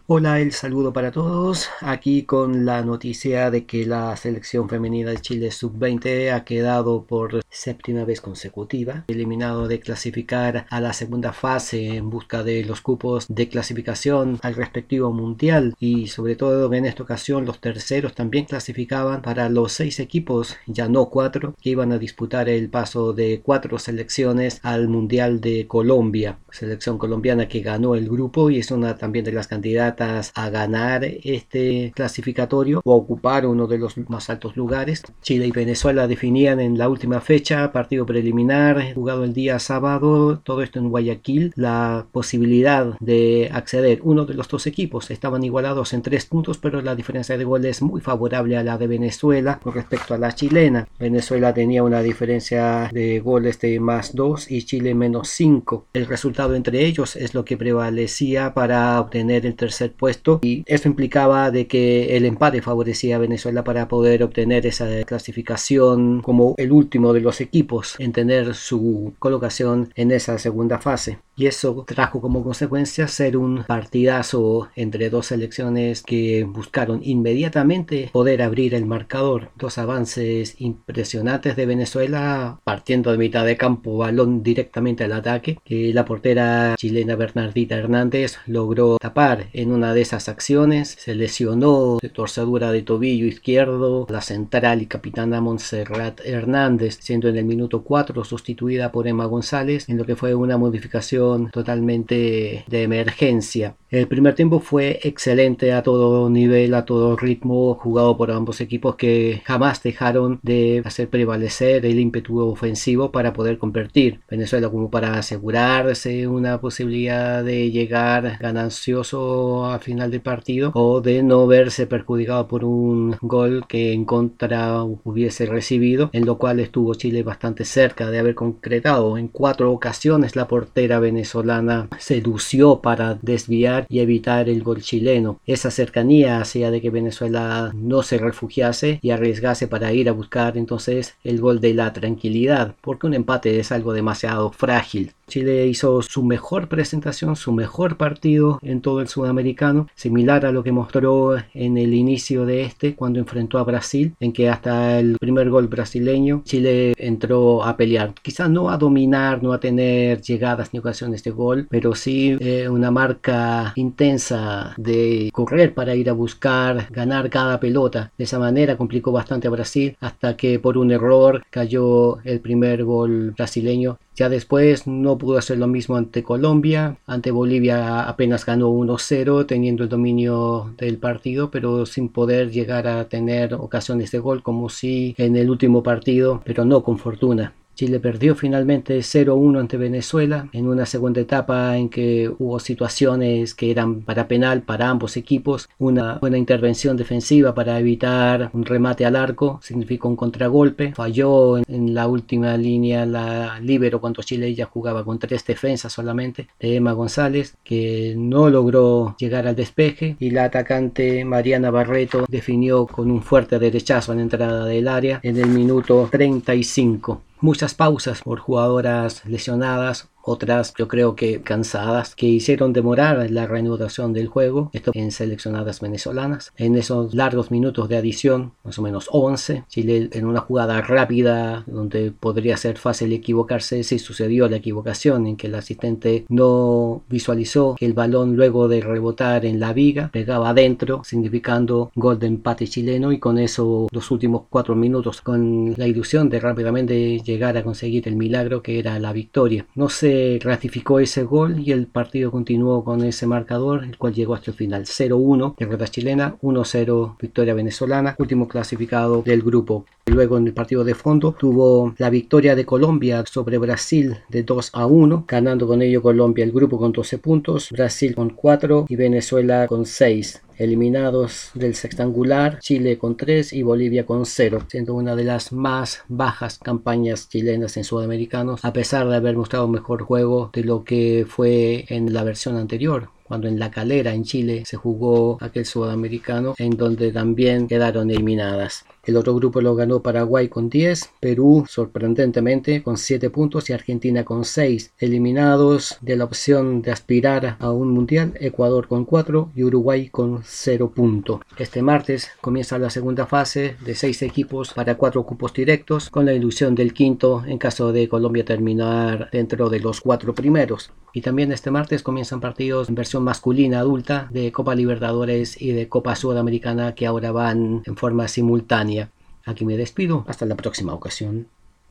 Hola, el saludo para todos. Aquí con la noticia de que la selección femenina de Chile sub-20 ha quedado por séptima vez consecutiva, eliminado de clasificar a la segunda fase en busca de los cupos de clasificación al respectivo mundial, y sobre todo en esta ocasión los terceros también clasificaban para los 6 equipos, ya no 4, que iban a disputar el paso de 4 selecciones al Mundial de Colombia. Selección colombiana que ganó el grupo y es una también de las candidatas a ganar este clasificatorio o a ocupar uno de los más altos lugares. Chile y Venezuela definían en la última fecha, partido preliminar jugado el día sábado, todo esto en Guayaquil, la posibilidad de acceder. Uno de los dos equipos estaban igualados en 3 puntos, pero la diferencia de goles es muy favorable a la de Venezuela con respecto a la chilena. Venezuela tenía una diferencia de goles de +2 y Chile -5. El resultado entre ellos es lo que prevalecía para obtener el tercer puesto, y eso implicaba de que el empate favorecía a Venezuela para poder obtener esa clasificación como el último de los equipos en tener su colocación en esa segunda fase. Y eso trajo como consecuencia ser un partidazo entre dos selecciones que buscaron inmediatamente poder abrir el marcador. Dos avances impresionantes de Venezuela partiendo de mitad de campo, balón directamente al ataque, que la portera chilena Bernardita Hernández logró tapar en una de esas acciones. Se lesionó de torcedura de tobillo izquierdo la central y capitana Montserrat Hernández, siendo en el minuto 4 sustituida por Emma González en lo que fue una modificación totalmente de emergencia. El primer tiempo fue excelente a todo nivel, a todo ritmo, jugado por ambos equipos que jamás dejaron de hacer prevalecer el ímpetu ofensivo para poder convertir. Venezuela como para asegurarse una posibilidad de llegar ganancioso al final del partido o de no verse perjudicado por un gol que en contra hubiese recibido, en lo cual estuvo Chile bastante cerca de haber concretado. En 4 ocasiones la portera venezolana se lució para desviar y evitar el gol chileno. Esa cercanía hacía de que Venezuela no se refugiase y arriesgase para ir a buscar entonces el gol de la tranquilidad, porque un empate es algo demasiado frágil. Chile hizo su mejor presentación, su mejor partido en todo el sudamericano, similar a lo que mostró en el inicio de cuando enfrentó a Brasil, en que hasta el primer gol brasileño Chile entró a pelear, quizás no a dominar, no a tener llegadas ni ocasiones de gol, pero sí una marca intensa de correr para ir a buscar ganar cada pelota. De esa manera complicó bastante a Brasil hasta que por un error cayó el primer gol brasileño. Ya después no pudo hacer lo mismo ante Colombia. Ante Bolivia apenas ganó 1-0 teniendo el dominio del partido, pero sin poder llegar a tener ocasiones de gol como sí en el último partido, pero no con fortuna. Chile perdió finalmente 0-1 ante Venezuela en una segunda etapa en que hubo situaciones que eran para penal para ambos equipos. Una buena intervención defensiva para evitar un remate al arco significó un contragolpe. Falló en la última línea la líbero cuando Chile ya jugaba con 3 defensas solamente, de Emma González, que no logró llegar al despeje, y la atacante Mariana Barreto definió con un fuerte derechazo en la entrada del área en el minuto 35. Muchas pausas por jugadoras lesionadas, otras yo creo que cansadas, que hicieron demorar la reanudación del juego, esto en seleccionadas venezolanas. En esos largos minutos de adición, más o menos 11, Chile en una jugada rápida donde podría ser fácil equivocarse, sí sucedió la equivocación en que el asistente no visualizó que el balón luego de rebotar en la viga pegaba adentro, significando gol de empate chileno, y con eso los últimos 4 minutos con la ilusión de rápidamente llegar a conseguir el milagro que era la victoria. No se ratificó ese gol y el partido continuó con ese marcador, el cual llegó hasta el final: 0-1 derrota chilena, 1-0 victoria venezolana, último clasificado del grupo. Luego en el partido de fondo tuvo la victoria de Colombia sobre Brasil de 2-1, ganando con ello Colombia el grupo con 12 puntos, Brasil con 4 y Venezuela con 6. Eliminados del sextangular, Chile con 3 y Bolivia con 0, siendo una de las más bajas campañas chilenas en sudamericanos, a pesar de haber mostrado mejor juego de lo que fue en la versión anterior, cuando en La Calera, en Chile, se jugó aquel sudamericano, en donde también quedaron eliminadas. El otro grupo lo ganó Paraguay con 10, Perú sorprendentemente con 7 puntos y Argentina con 6. Eliminados de la opción de aspirar a un mundial, Ecuador con 4 y Uruguay con 0 puntos. Este martes comienza la segunda fase de 6 equipos para 4 cupos directos, con la ilusión del quinto en caso de Colombia terminar dentro de los 4 primeros. Y también este martes comienzan partidos en versión masculina adulta de Copa Libertadores y de Copa Sudamericana, que ahora van en forma simultánea. Aquí me despido, hasta la próxima ocasión.